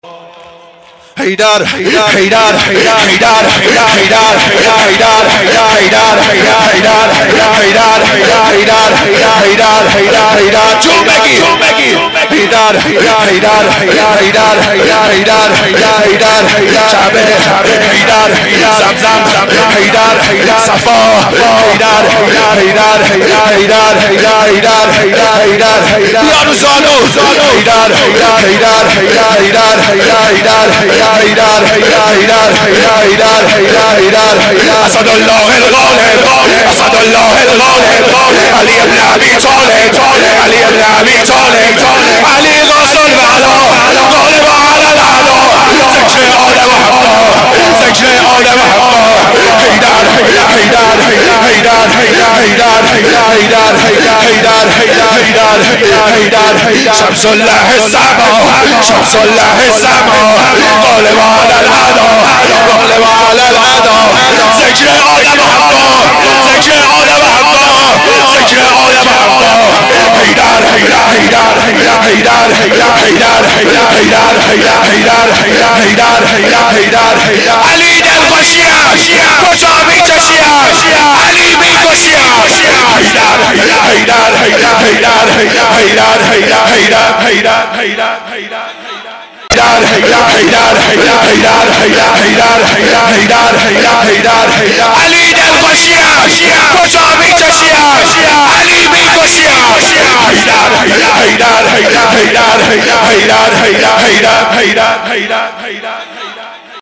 حیدر اسد الله الغالب اسد الله الغالب علی ابن ابی طالب علی ابن ابی طالب علی غاص البلا غالب على الاعداء ذکر آدم حقا ذکر آدم حقا شمس الله السما شمس الله السما غالب على الاعداء غالب على الاعداء ذکر آدم حقا ذکر آدم حقا ذکر آدم حقا علی دل خوشیش کجا می کشیش علی می کشیش علی دل خوشیش کجا می کشیش علی می کشیش حیدر